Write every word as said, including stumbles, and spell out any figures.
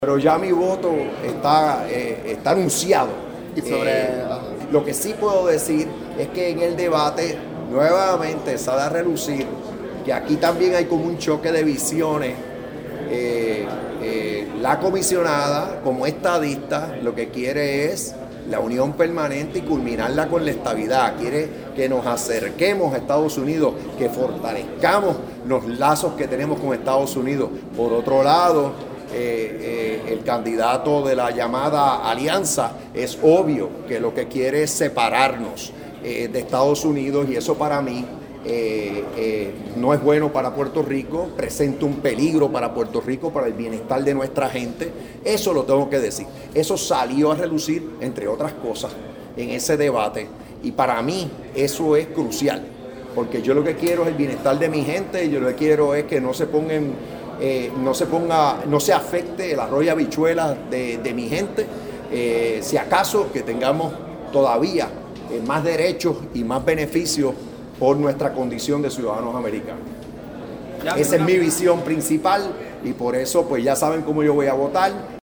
Pero ya mi voto está, eh, está anunciado. Y sobre, Eh, lo que sí puedo decir es que en el debate nuevamente sale a relucir que aquí también hay como un choque de visiones. Eh, eh, la comisionada, como estadista, lo que quiere es la unión permanente y culminarla con la estabilidad. Quiere que nos acerquemos a Estados Unidos, que fortalezcamos los lazos que tenemos con Estados Unidos. Por otro lado, Eh, eh, el candidato de la llamada alianza es obvio que lo que quiere es separarnos eh, de Estados Unidos, y eso para mí eh, eh, no es bueno para Puerto Rico, presenta un peligro para Puerto Rico, para el bienestar de nuestra gente. Eso lo tengo que decir. Eso salió a relucir, entre otras cosas, en ese debate, y para mí eso es crucial, porque yo lo que quiero es el bienestar de mi gente, y yo lo que quiero es que no se pongan Eh, no se ponga, no se afecte el arroyo de habichuelas de, de mi gente, eh, si acaso que tengamos todavía eh, más derechos y más beneficios por nuestra condición de ciudadanos americanos. Esa es mi visión principal, y por eso pues ya saben cómo yo voy a votar.